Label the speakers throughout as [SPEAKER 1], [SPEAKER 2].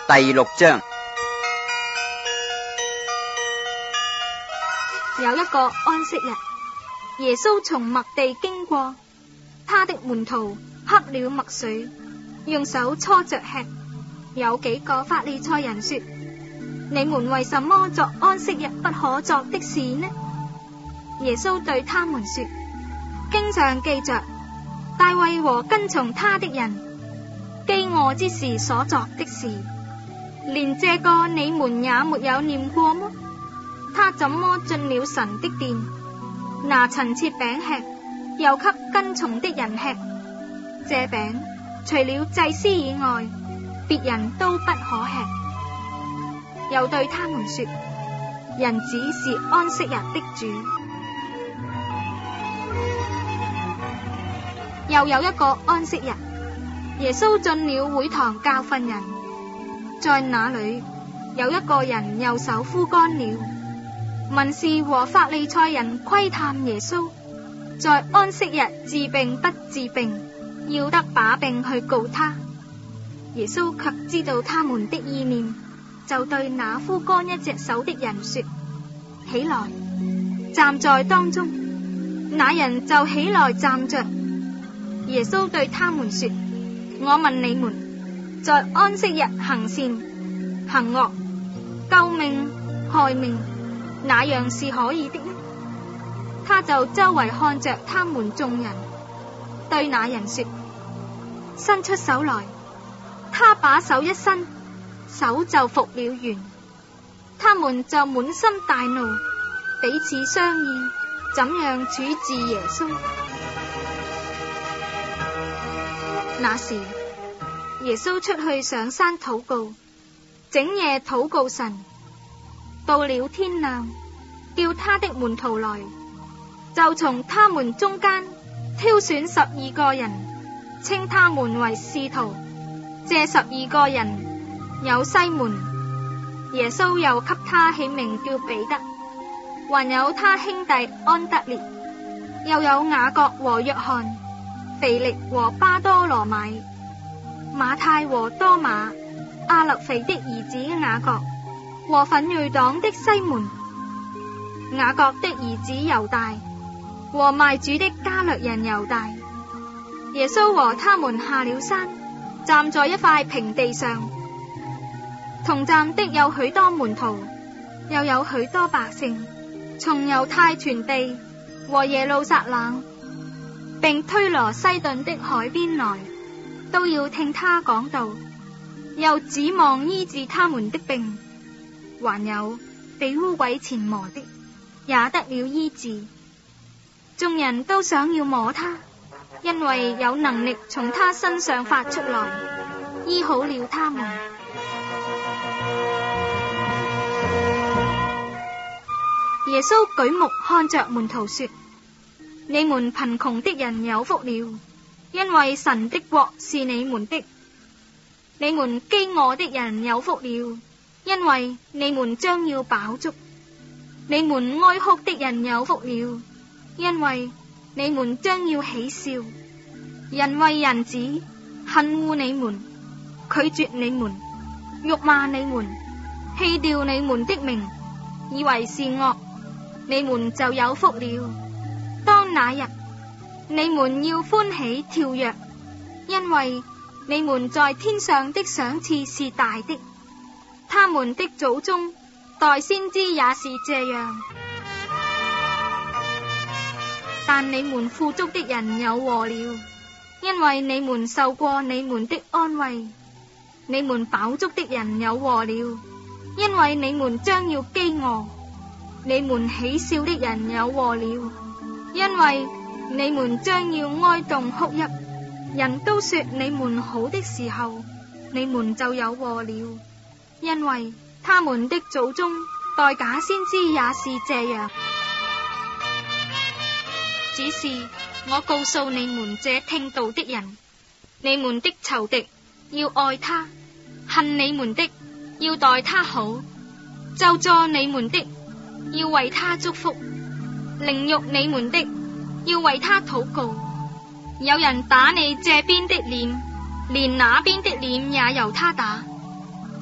[SPEAKER 1] 第6章。
[SPEAKER 2] 有一個安息日，耶穌從麥地經過，他的門徒喝了麥穗，用手搓着吃。有幾個法利賽人說：你們為什麼作安息日不可作的事呢？耶穌對他們說：經上記着，大衛和跟從他的人飢餓之時所作的事，連這個你們也沒有念過麼？他怎麼進了神的殿，拿陳設餅吃，又給跟從的人吃？這餅除了祭司以外，別人都不可吃。又對他們說：人子是安息日的主。又有一個安息日，耶穌進了會堂教訓人，在那裏有一個人右手枯乾了。文士和法利賽人窺探耶穌，在安息日治病不治病，要得把柄去告他。耶穌卻知道他們的意念，就對那枯乾一隻手的人說：起來，站在當中。那人就起來站着。耶穌對他們說：我問你們，在安息日行善行惡、救命害命，哪樣是可以的呢？他就周圍看着他們眾人，對那人說：伸出手來。他把手一伸，手就復了原。他們就滿心大怒，彼此商議怎樣處置耶穌。那時耶穌出去上山禱告，整夜禱告神。到了天亮，叫他的門徒來，就從他們中間挑選12個人，稱他們為使徒。這12個人有西門，耶穌又給他起名叫彼得，還有他兄弟安德烈，又有雅各和約翰，腓力和巴多羅買，馬太和多馬，亞勒腓的兒子雅各和奮銳黨的西門，雅各的兒子猶大和賣主的加略人猶大。耶穌和他們下了山，站在一塊平地上，同站的有許多門徒，又有許多百姓，從猶太全地和耶路撒冷並推羅西頓的海邊來，都要聽他講道，又指望醫治他們的病。還有被污鬼纏磨的，也得了醫治。眾人都想要摸他，因為有能力從他身上發出來，醫好了他們。耶穌舉目看着門徒說：你們貧窮的人有福了，因為神的國是你們的。你們飢餓的人有福了，因為你們將要飽足。你們哀哭的人有福了，因為你們將要喜笑。人為人子恨惡你們，拒絕你們，辱罵你們，棄掉你們的名，以為是惡，你們就有福了。當那日，你們要歡喜跳躍，因為你們在天上的賞賜是大的。他們的祖宗代先知也是這樣。但你們富足的人有禍了，因為你們受過你們的安慰。你們飽足的人有禍了，因為你們將要飢餓。你們喜笑的人有禍了，因為你們將要哀慟哭泣。人都說你們好的時候，你們就有禍了，因為他們的祖宗代假先知也是這樣。只是我告訴你們這聽道的人，你們的仇敵要愛他，恨你們的要待他好，咒詛你們的要為他祝福，凌辱你們的要為他禱告。有人打你這邊的臉，連那邊的臉也由他打。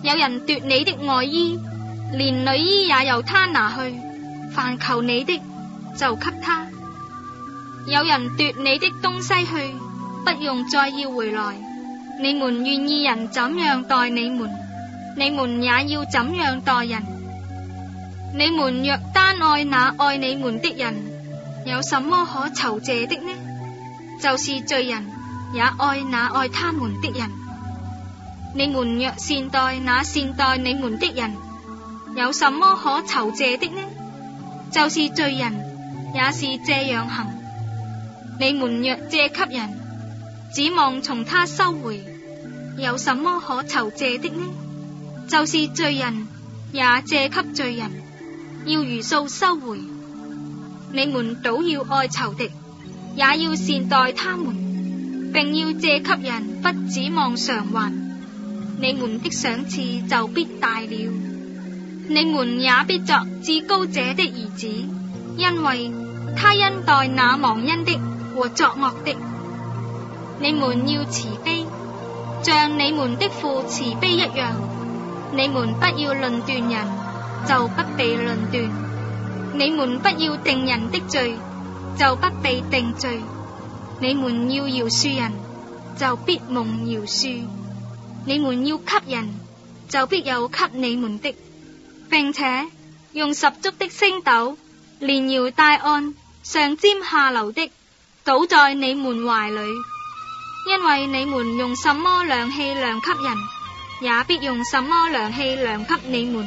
[SPEAKER 2] 有人奪你的外衣，連裡衣也由他拿去，凡求你的就給他。有人奪你的東西去，不用再要回來。你們願意人怎樣待你們，你們也要怎樣待人。你們若單愛那愛你們的人，有什麼可酬謝的呢？就是罪人也愛那愛他們的人。你們若善待那善待你們的人，有什麼可酬謝的呢？就是罪人也是這樣行。你們若借給人，指望從他收回，有什麼可酬謝的呢？就是罪人也借給罪人，要如數收回。你們倒要愛仇敵，也要善待他們，並要借給人，不指望償還。你們的賞賜就必大了，你們也必作至高者的兒子，因為他恩待那忘恩的和作惡的。你們要慈悲，像你們的父慈悲一樣。你們不要論斷人，就不被論斷；你們不要定人的罪，就不被定罪。你們要饒恕人，就必蒙饒恕；你們要給人，就必有給你們的，並且用十足的升斗，連搖帶按，上尖下流的倒在你們懷裏。因為你們用什麼量器量給人，也必用什麼量器量給你們。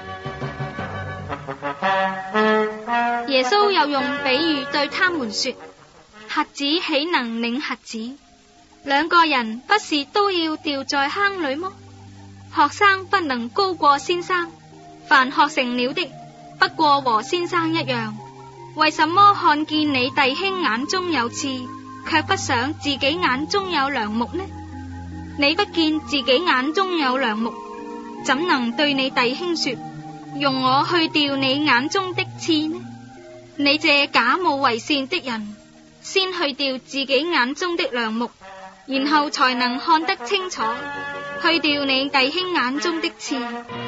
[SPEAKER 2] 耶穌又用比喻對他們說：瞎子豈能領瞎子？兩個人不是都要掉在坑裏麼？學生不能高過先生，凡學成了的，不過和先生一樣。為什麼看見你弟兄眼中有刺，卻不想自己眼中有梁木呢？你不見自己眼中有梁木，怎能對你弟兄說：容我去掉你眼中的刺呢？你這假冒為善的人，先去掉自己眼中的梁木，然後才能看得清楚，去掉你弟兄眼中的刺。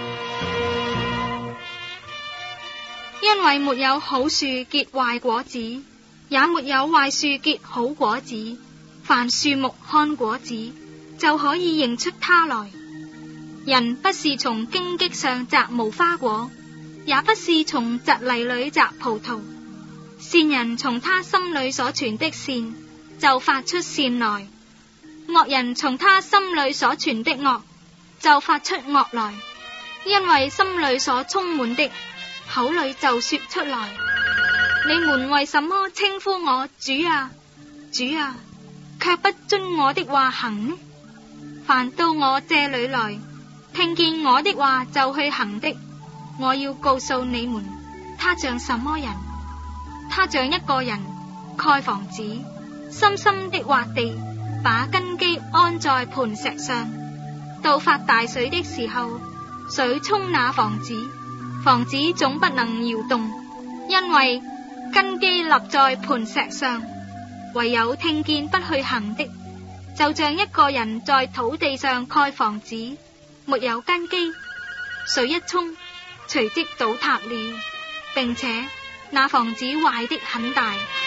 [SPEAKER 2] 因為沒有好樹結壞果子，也沒有壞樹結好果子。凡樹木看果子，就可以認出它來。人不是從荊棘上摘無花果，也不是從蒺藜裏摘葡萄。善人從他心裏所存的善，就發出善來；惡人從他心裏所存的惡，就發出惡來。因為心裏所充滿的，口裏就說出來。你們為什麼稱呼我主啊，主啊，卻不遵我的話行呢？凡到我這裏來，聽見我的話就去行的，我要告訴你們，他像什麼人？他像一個人蓋房子，深深的挖地，把根基安在磐石上。到發大水的時候，水沖那房子，房子總不能搖動，因為根基立在磐石上。唯有聽見不去行的，就像一個人在土地上蓋房子，沒有根基，水一沖，隨即倒塌了，並且那房子壞的很大。